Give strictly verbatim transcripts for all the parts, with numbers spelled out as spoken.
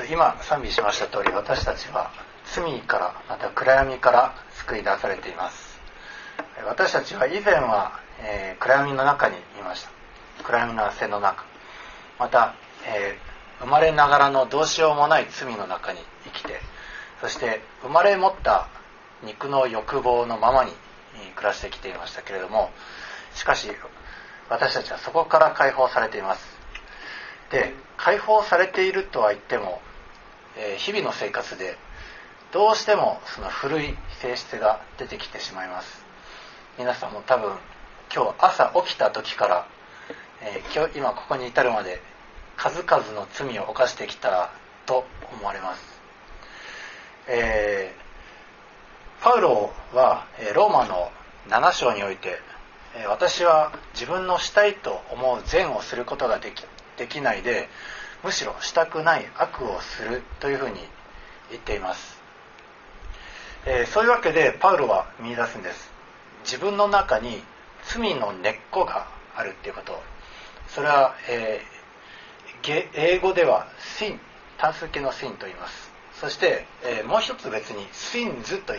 今賛美しました通り、私たちは罪からまた暗闇から救い出されています。私たちは以前は、えー、暗闇の中にいました。暗闇の汗の中、また、えー、生まれながらのどうしようもない罪の中に生きて、そして生まれ持った肉の欲望のままに暮らしてきていましたけれども、しかし私たちはそこから解放されています。で、解放されているとは言っても、えー、日々の生活でどうしてもその古い性質が出てきてしまいます。皆さんも多分今日朝起きた時から、えー、今日今ここに至るまで数々の罪を犯してきたと思われます。えー、パウロはローマのなな章において、私は自分のしたいと思う善をすることができ、できないで、むしろしたくない悪をするというふうに言っています。えー、そういうわけでパウロは見出すんです。自分の中に罪の根っこがあるっていうこと。それは、えー、英語では sin、単数形の sin と言います。そして、えー、もう一つ別に sins といって、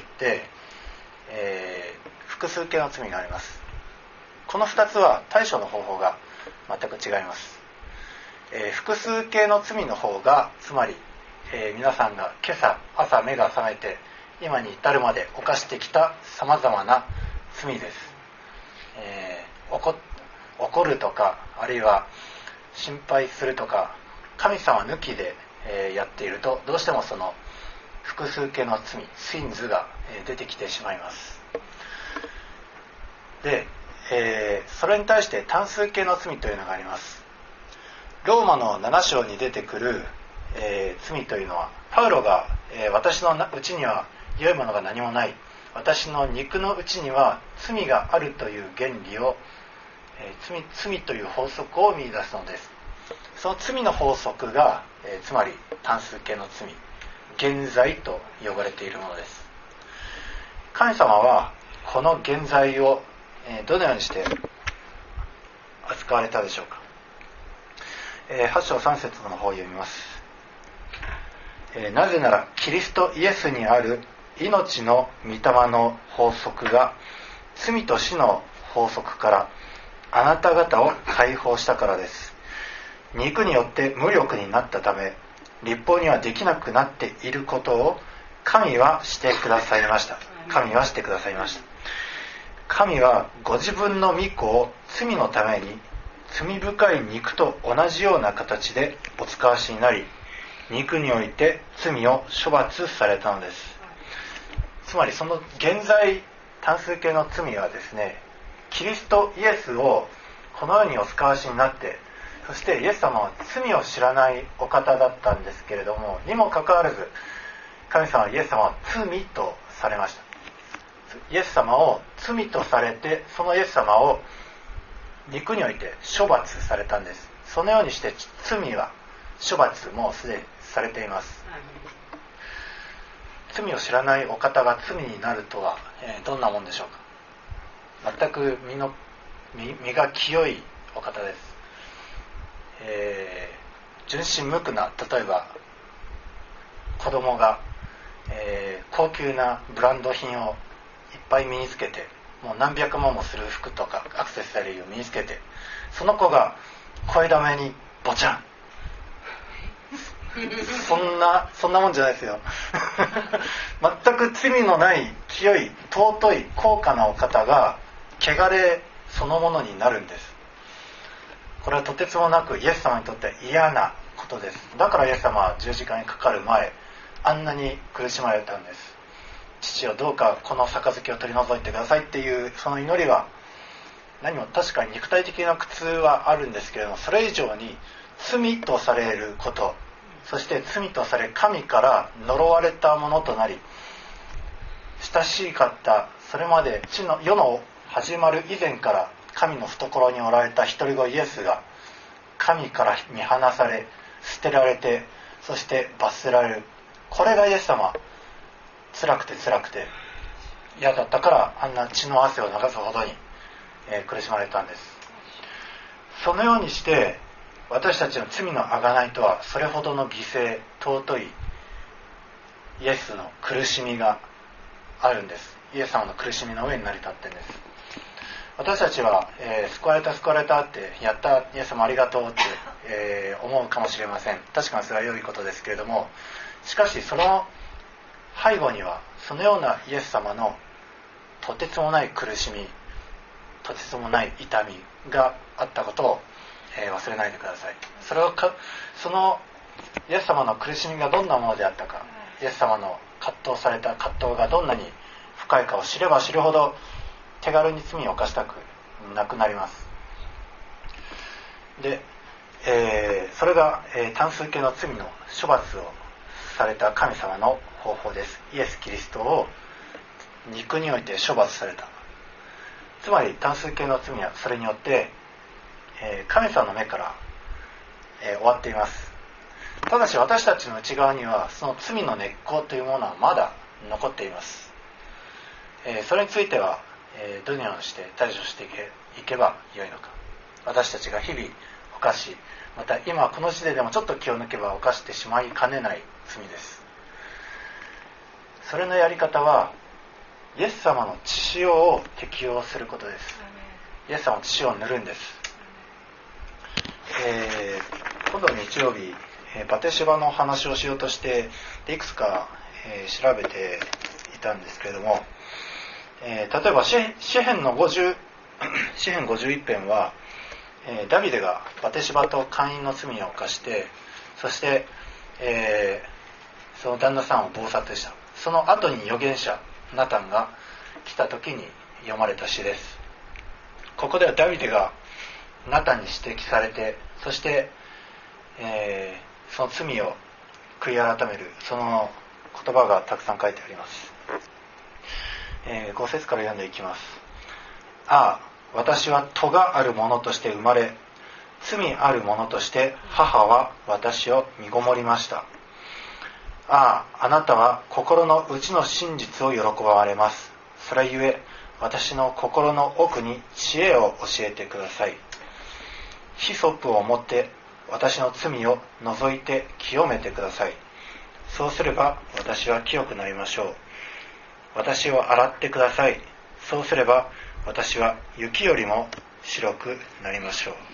えー、複数形の罪があります。このふたつは対処の方法が全く違います。えー、複数形の罪の方が、つまり、えー、皆さんが今朝朝目が覚めて今に至るまで犯してきたさまざまな罪です。えー、怒、怒るとか、あるいは心配するとか、神様抜きで、えー、やっていると、どうしてもその複数形の罪、シンズが、えー、出てきてしまいます。で、えー、それに対して単数形の罪というのがあります。ローマのなな章に出てくる、えー、罪というのは、パウロが、えー、私のうちには良いものが何もない、私の肉のうちには罪があるという原理を、えー、罪、罪という法則を見出すのです。その罪の法則が、えー、つまり単数形の罪、原罪と呼ばれているものです。神様はこの原罪を、えー、どのようにして扱われたでしょうか。えー、はち章さん節の方を読みます。えー、なぜならキリストイエスにある命の御霊の法則が罪と死の法則からあなた方を解放したからです。肉によって無力になったため、律法にはできなくなっていることを神はしてくださいました。神はしてくださいました。神はご自分の御子を罪のために罪深い肉と同じような形でお使わしになり、肉において罪を処罰されたのです。つまりその現在単数形の罪はですね、キリストイエスをこのようにお使わしになって、そしてイエス様は罪を知らないお方だったんですけれども、にもかかわらず神様はイエス様は罪とされました。イエス様を罪とされて、そのイエス様を肉において処罰されたんです。そのようにして罪は処罰もすでにされています。罪を知らないお方が罪になるとは、えー、どんなもんでしょうか。全く身の 身, 身が清いお方です。えー、純真無垢な、例えば子供が、えー、高級なブランド品をいっぱい身につけて、もう何百万もする服とかアクセサリーを身につけて、その子が声だめにボチャンそんなそんなもんじゃないですよ全く罪のない清い尊い高価なお方が汚れそのものになるんです。これはとてつもなくイエス様にとっては嫌なことです。だからイエス様は十字架にかかる前、あんなに苦しまれたんです。父よ、どうかこの杯を取り除いてくださいっていうその祈りは、何も確かに肉体的な苦痛はあるんですけれども、それ以上に罪とされること、そして罪とされ神から呪われたものとなり、親しかったそれまで地の世の始まる以前から神の懐におられた一人子イエスが神から見放され、捨てられて、そして罰せられる。これがイエス様、辛くて辛くて嫌だったから、あんな血の汗を流すほどに、えー、苦しまれたんです。そのようにして私たちの罪の贖いとはそれほどの犠牲、尊いイエスの苦しみがあるんです。イエス様の苦しみの上に成り立ってるんです。私たちは、えー、救われた救われたって、やったイエス様ありがとうって、えー、思うかもしれません。確かにそれは良いことですけれども、しかしその背後にはそのようなイエス様のとてつもない苦しみ、とてつもない痛みがあったことを、えー、忘れないでください。それをかそのイエス様の苦しみがどんなものであったか、イエス様の葛藤された葛藤がどんなに深いかを知れば知るほど手軽に罪を犯したくなくなります。で、えー、それが、えー、単数形の罪の処罰をされた神様の方法です。イエス・キリストを肉において処罰された。つまり単数形の罪はそれによって、えー、神様の目から、えー、終わっています。ただし私たちの内側にはその罪の根っこというものはまだ残っています。えー、それについては、えー、どのようにして対処していけ、いけばよいのか。私たちが日々犯し、また今この時点でもちょっと気を抜けば犯してしまいかねない罪です。それのやり方はイエス様の血潮を適用することです。イエス様の血潮を塗るんです。えー、今度日曜日、えー、バテシバの話をしようとしていくつか、えー、調べていたんですけれども、えー、例えば詩編のごじゅう詩編ごじゅういち編は、えー、ダビデがバテシバと姦淫の罪を犯して、そして、えー、その旦那さんを謀殺した。その後に預言者ナタンが来た時に読まれた詩です。ここではダビデがナタンに指摘されて、そして、えー、その罪を悔い改めるその言葉がたくさん書いてあります。えー、ご節から読んでいきます。ああ、私は咎がある者として生まれ、罪ある者として母は私を身ごもりました。ああ、あなたは心の内の真実を喜ばれます。それゆえ私の心の奥に知恵を教えてください。ヒソップを持って私の罪を除いて清めてください。そうすれば私は清くなりましょう。私を洗ってください。そうすれば私は雪よりも白くなりましょう。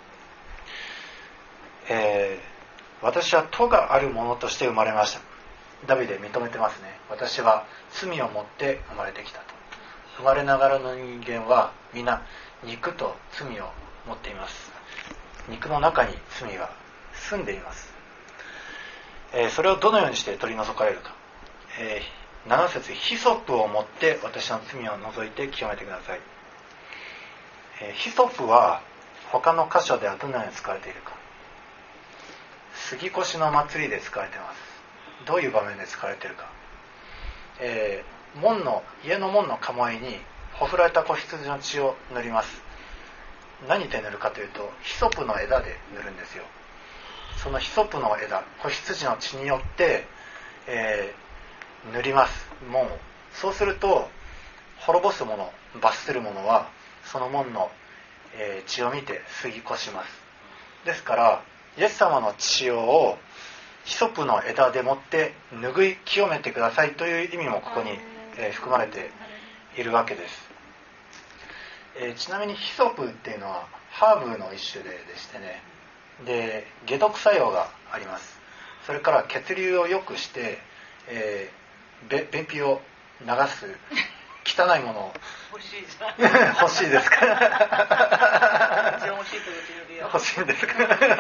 えー私は咎がある者として生まれました。ダビデ認めてますね。私は罪を持って生まれてきたと。生まれながらの人間は皆肉と罪を持っています。肉の中に罪が住んでいます。えー、それをどのようにして取り除かれるか。えー、なな節、ヒソップを持って私の罪を除いて清めてください。えー、ヒソップは他の箇所ではどのように使われているか。杉越の祭りで使われています。どういう場面で使われているか、えー、門の家の門の構えにほふられた子羊の血を塗ります。何で塗るかというとヒソプの枝で塗るんですよ。そのヒソプの枝、子羊の血によって、えー、塗ります門を。そうすると滅ぼす者、罰する者はその門の、えー、血を見て杉越します。ですからイエス様の血をヒソプの枝でもって拭い清めてくださいという意味もここに、えー、含まれているわけです。えー、ちなみにヒソプっていうのはハーブの一種ででしてね、で解毒作用があります。それから血流を良くして、えー、便秘を流す汚いものを欲しいじゃん欲しいですか欲しいと言ってるよ。 欲しいですか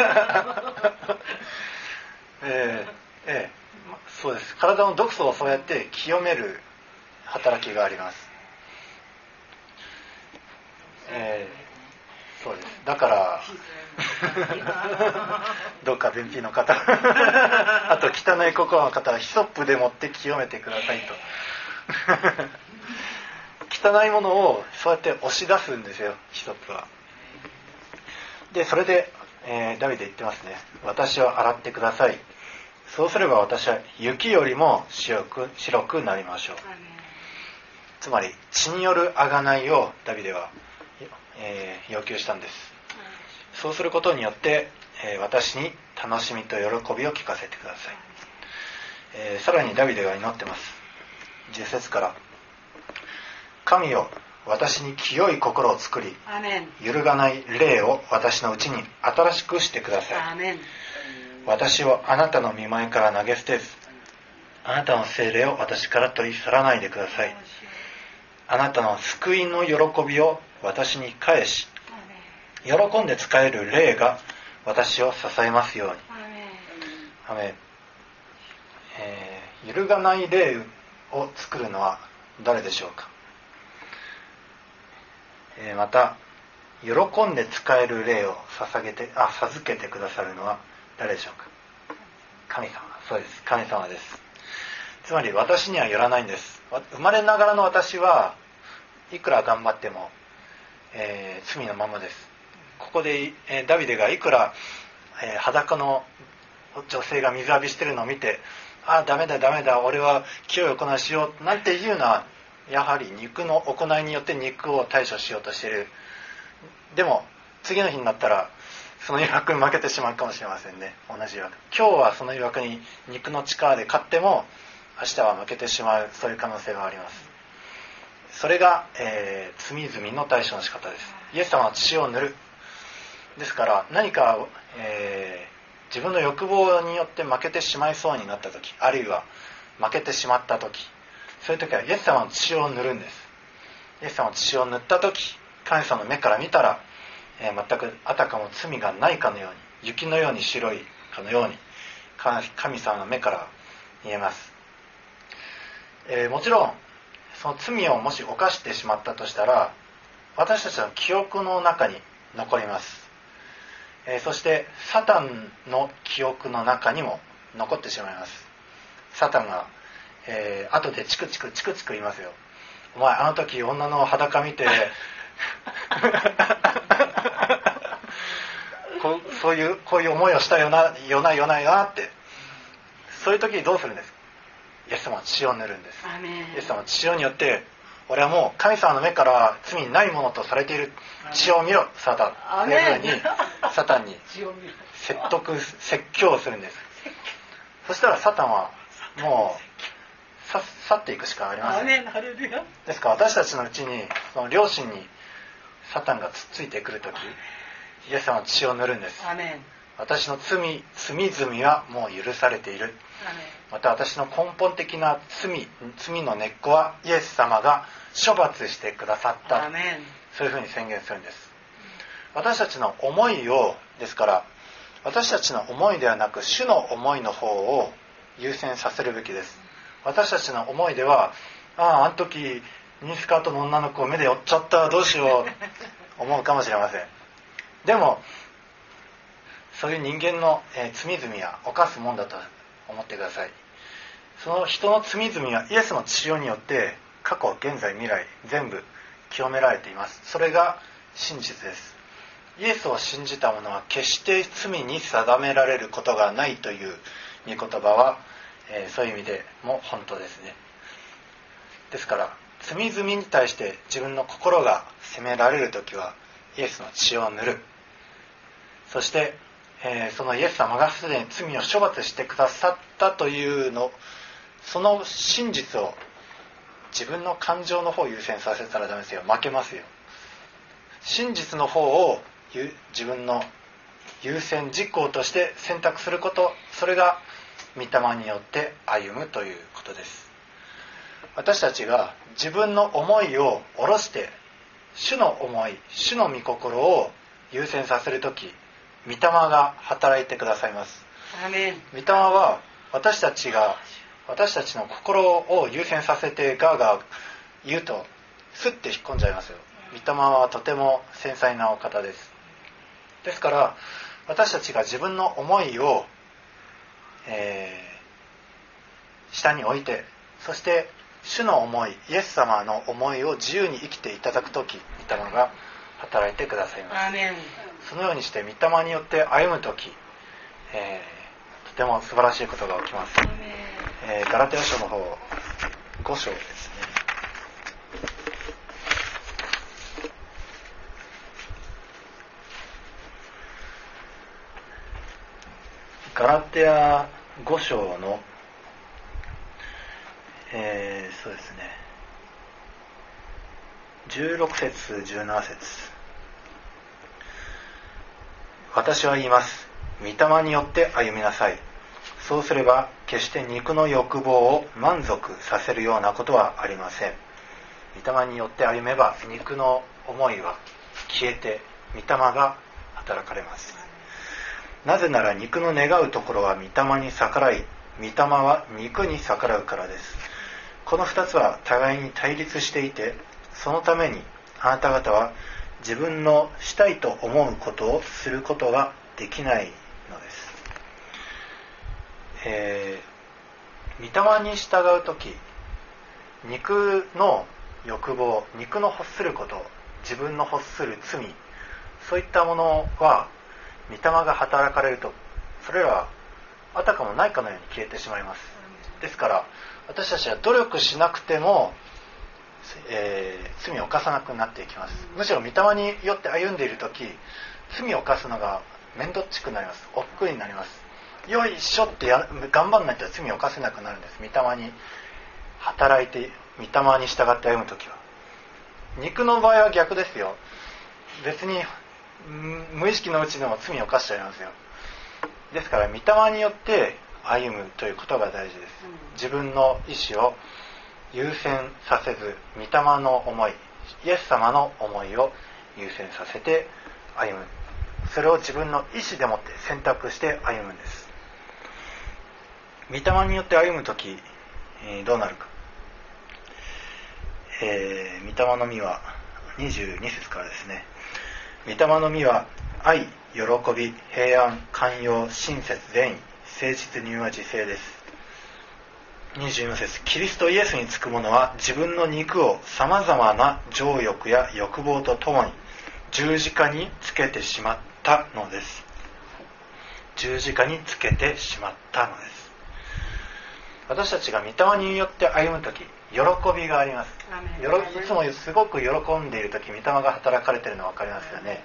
えー、えー、そうです。体の毒素をそうやって清める働きがあります。えー、そうです。だからどうか便秘の方あと汚い心の方はヒソップでもって清めてくださいと汚いものをそうやって押し出すんですよ、ヒソップは。でそれで、えー、ダビデ言ってますね。私を洗ってください。そうすれば私は雪よりも白く、白くなりましょう。つまり血による贖いをダビデは、えー、要求したんです。そうすることによって、 えー、私に楽しみと喜びを聞かせてください。えー、さらにダビデが祈ってます。じゅっ節から、神よ、私に清い心を作り、揺るがない霊を私のうちに新しくしてください。 アーメン。 私をあなたの御前から投げ捨てず、あなたの聖霊を私から取り去らないでください。あなたの救いの喜びを私に返し、喜んで使える霊が私を支えますように。アーメン。えー、揺るがない霊を作るのは誰でしょうか。えー、また喜んで使える霊を捧げてあ授けてくださるのは誰でしょうか。神様。そうです、神様です。つまり私にはよらないんです。生まれながらの私はいくら頑張っても、えー、罪のままです。ここで、えー、ダビデがいくら、えー、裸の女性が水浴びしてるのを見て、ああダメだダメだ俺は清い行いしようなんていうのはやはり肉の行いによって肉を対処しようとしている。でも次の日になったらその誘惑に負けてしまうかもしれませんね。同じ誘惑。今日はその誘惑に肉の力で勝っても明日は負けてしまう、そういう可能性があります。それが、えー、罪々の対処の仕方です。イエス様の血を塗る。ですから何か、えー、自分の欲望によって負けてしまいそうになった時、あるいは負けてしまった時、そういう時はイエス様の血を塗るんです。イエス様の血を塗った時、神様の目から見たら、えー、全くあたかも罪がないかのように、雪のように白いかのように神様の目から見えます。えー、もちろんその罪をもし犯してしまったとしたら私たちの記憶の中に残ります。えー、そしてサタンの記憶の中にも残ってしまいます。サタンが、えー、後でチクチクチクチク言いますよ。お前あの時女の裸見てこうそういうこういう思いをしたよなよなよなよなって、そういう時にどうするんですか。イエス様は血を塗るんです。イエス様は血によって俺はもう神様の目から罪にないものとされている、血を見ろサタン、そういうふうにサタンに説得説教をするんです。そしたらサタンはもうさ去っていくしかありません。ですから私たちのうちにその良心にサタンがつっついてくるとき、イエス様は血を塗るんです。私の罪罪々はもう許されている。また私の根本的な罪罪の根っこはイエス様が処罰してくださった。そういうふうに宣言するんです。私たちの思いをですから私たちの思いではなく主の思いの方を優先させるべきです。私たちの思いではあああの時ミニスカートの女の子を目で追っちゃったどうしよう思うかもしれません。でもそういう人間の、えー、罪々は犯すもんだと思ってください。その人の罪々はイエスの血によって過去現在未来全部清められています。それが真実です。イエスを信じた者は決して罪に定められることがないという御言葉は、えー、そういう意味でも本当ですね。ですから罪々に対して自分の心が責められるときはイエスの血を塗る。そしてえー、そのイエス様がすでに罪を処罰してくださったというの、その真実を自分の感情の方を優先させたらダメですよ。負けますよ。真実の方を自分の優先事項として選択すること、それが御霊によって歩むということです。私たちが自分の思いを下ろして主の思い、主の御心を優先させるとき、御霊が働いてくださいます。 アーメン。 御霊は私たちが私たちの心を優先させてガーガー言うとスッて引っ込んじゃいますよ。御霊はとても繊細なお方です。ですから私たちが自分の思いを、えー、下に置いて、そして主の思い、イエス様の思いを自由に生きていただくとき、御霊が働いてくださいます。 アーメン。 そのようにして御霊によって歩むとき、えー、とても素晴らしいことが起きます。えー、ガラテヤ書の方ご章ですね。 ガラテヤご章の、えー、そうですね、じゅうろく節じゅうなな節。私は言います。御霊によって歩みなさい。そうすれば決して肉の欲望を満足させるようなことはありません。御霊によって歩めば肉の思いは消えて御霊が働かれます。なぜなら肉の願うところは御霊に逆らい、御霊は肉に逆らうからです。この二つは互いに対立していて、そのためにあなた方は自分のしたいと思うことをすることができないのです。えー、御霊に従うとき、肉の欲望、肉の欲すること、自分の欲する罪、そういったものは御霊が働かれると、それらはあたかもないかのように消えてしまいます。ですから私たちは努力しなくても、えー、罪を犯さなくなっていきます。むしろ御霊によって歩んでいるとき、罪を犯すのが面倒っちくなります。億劫になります。よいしょってや頑張らないと罪を犯せなくなるんです。御霊に働いて、御霊に従って歩むときは。肉の場合は逆ですよ。別に無意識のうちでも罪を犯しちゃいますよ。ですから御霊によって歩むということが大事です。自分の意志を優先させず、御霊の思い、イエス様の思いを優先させて歩む。それを自分の意志でもって選択して歩むんです。御霊によって歩むとき、えー、どうなるか。えー、御霊の実はにじゅうに節からですね。御霊の実は愛、喜び、平安、寛容、親切、善意、誠実、柔和、自制です。にじゅうよん節。キリストイエスにつく者は自分の肉をさまざまな情欲や欲望とともに十字架につけてしまったのです。十字架につけてしまったのです。私たちが御霊によって歩むとき、喜びがあります。よろいつもすごく喜んでいるとき、御霊が働かれているの分かりますよね。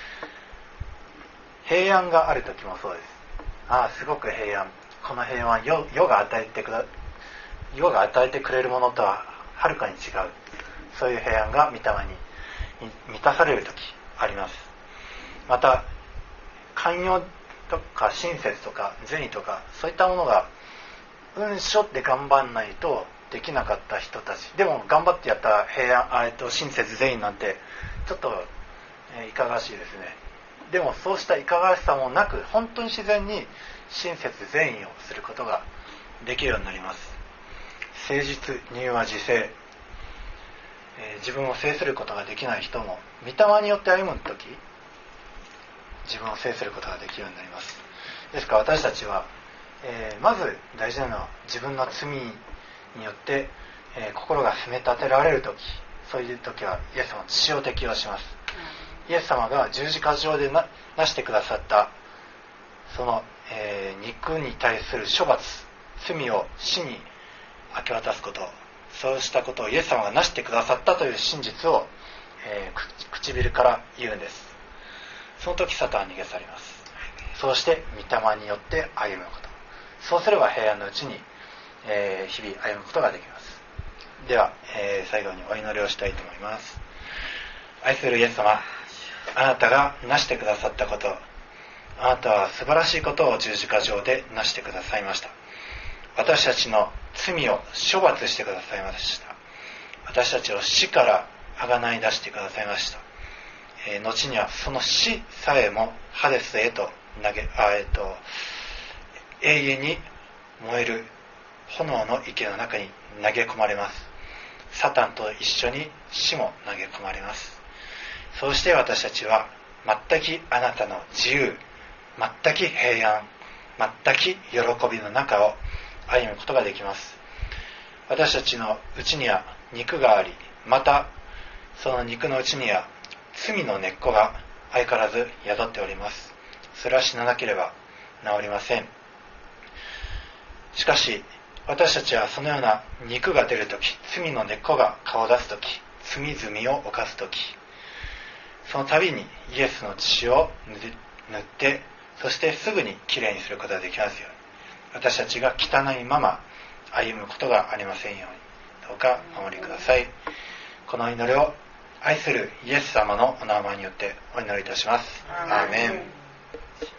平安があるときもそうです。ああ、すごく平安。この平安は世、世が与えてくだ世が与えてくれるものとははるかに違う。そういう平安が御霊に満たされるときあります。また寛容とか親切とか善意とか、そういったものがうんしょって頑張んないとできなかった人たち、でも頑張ってやった平安、えっと親切善意なんてちょっと、えー、いかがわしいですね。でもそうしたいかがわしさもなく、本当に自然に親切善意をすることができるようになります。誠実、柔和、自制、えー、自分を制することができない人も御霊によって歩むとき、自分を制することができるようになります。ですから私たちは、えー、まず大事なのは自分の罪によって、えー、心が責め立てられるとき、そういうときはイエス様の血を適用します。イエス様が十字架上で な, なしてくださったその、えー、肉に対する処罰、罪を死に明け渡すこと、そうしたことをイエス様がなしてくださったという真実を、えー、唇から言うんです。その時サタンは逃げ去ります。そうして御霊によって歩むこと、そうすれば平安のうちに、えー、日々歩むことができます。では、えー、最後にお祈りをしたいと思います。愛するイエス様、あなたがなしてくださったこと、あなたは素晴らしいことを十字架上でなしてくださいました。私たちの罪を処罰してくださいました。私たちを死からあがない出してくださいました。えー、後にはその死さえもハデスへと投げ、あえっと永遠に燃える炎の池の中に投げ込まれます。サタンと一緒に死も投げ込まれます。そうして私たちは全くあなたの自由、全く平安、全く喜びの中を歩むことができます。私たちのうちには肉があり、またその肉のうちには罪の根っこが相変わらず宿っております。それは死ななければ治りません。しかし私たちはそのような肉が出るとき、罪の根っこが顔を出すとき、罪罪を犯すとき、その度にイエスの血を塗ってそしてすぐにきれいにすることができますように、私たちが汚いまま歩むことがありませんようにどうかお守りください。この祈りを愛するイエス様のお名前によってお祈りいたします。アーメン。